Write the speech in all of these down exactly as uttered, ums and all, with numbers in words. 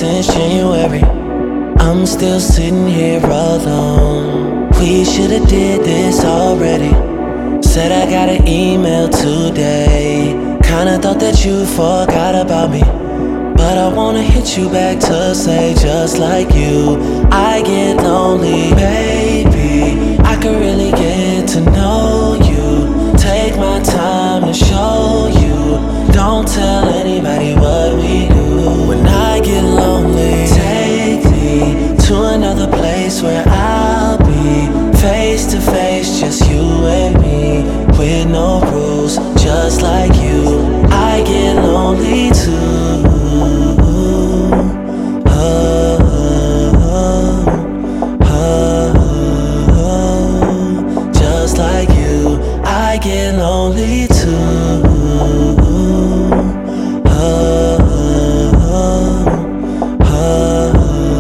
since January. I'm still sitting here alone. We should've did this already. Said I got an email today. Kinda thought that you forgot about me, but I wanna hit you back to say, just like you, I get lonely, baby. I could really get to know you. Take my time to show you. Don't tell anybody what we do. When I get lonely, take me to another place where I'll be face to face, just you and me, with no rules, just like you. I get lonely too. Oh, oh, oh, oh, just like you, I get lonely too. Oh, oh, oh,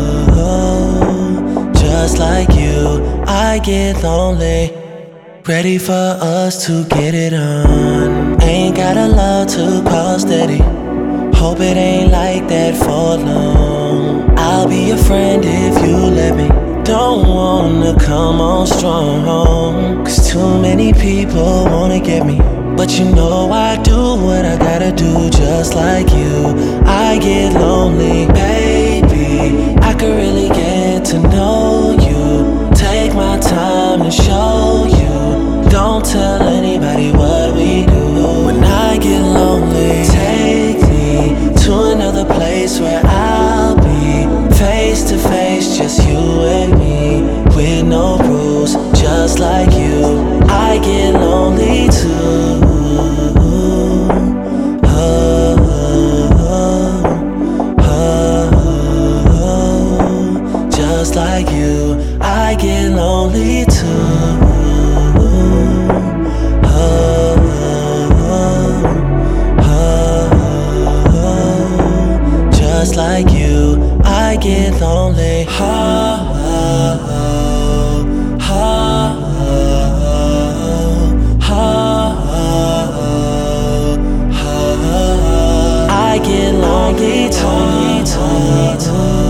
oh, just like you, I get lonely. Ready for us to get it on. Ain't got a love to call steady. Hope it ain't like that for long. I'll be your friend if you let me. Don't wanna come on strong, cause too many people wanna get me. But you know I do what I gotta do, just like you. I get lonely, baby. I could really get to know you. Take my time to show you. Don't tell anybody what we do. When I get lonely, take me to another place where I'll be face to face, just you and me, with no rules, just like you. I get lonely too. Oh, oh, oh, oh, just like you, I get lonely too. Just like you, I get lonely. Oh, oh, oh, oh, oh, oh, oh, I get lonely too.